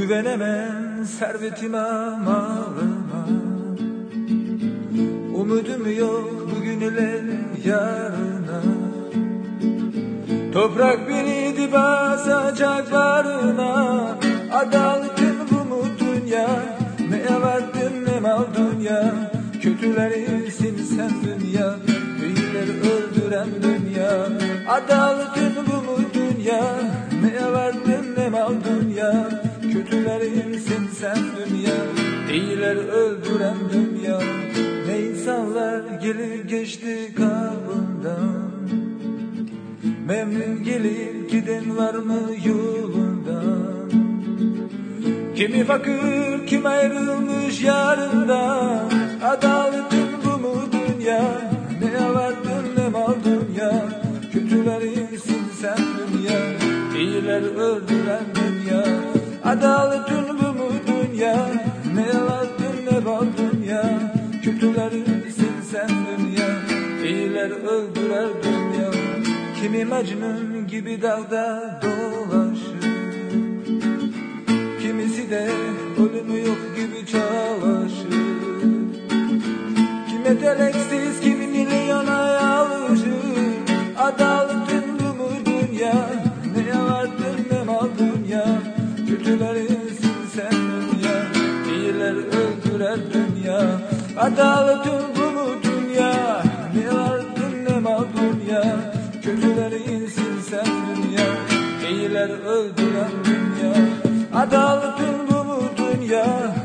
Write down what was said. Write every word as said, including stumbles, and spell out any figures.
Güvenemem servetime, malıma. Umudum yok bugünle yarına. Toprak beni dibe basacak barına. Adaletin bu mu dünya? Ne verdin ne mal dünya? Kötülerisin sen dünya, iyileri öldüren dünya. Adaletin bu mu dünya? Ne verdin ne mal dünya? Kötülerisin sen dünya, iyileri öldüren dünya. Ne insanlar gelip geçti kapından, memnun gelip giden var mı yolundan? Kimi fakir, kim ayrılmış yarından. Adaletin bu mu dünya? Ne verdin ne mal dünya? Kötülerisin sen dünya, iyiler öldüren dünya. Adaletin bu mu dünya? Ne verdin ne mal dünya? Kötülerisin sen dünya, iyiler öldürer dünya. Kimi Mecnun gibi dağda dolaşır, kimisi de ölümü yok gibi çalışır. Kimi teleksiz, kimi milyona alışır. Adaletin bu mu dünya? Ne vardın ne mal dünya? Kötülerisin sen dünya, iyiler öldürer dünya. Adaletin bu mu dünya? Ne vardın ne mal dünya? Kötülerisin sen dünya, iyiler öldüren dünya. Adaletin bu mu dünya?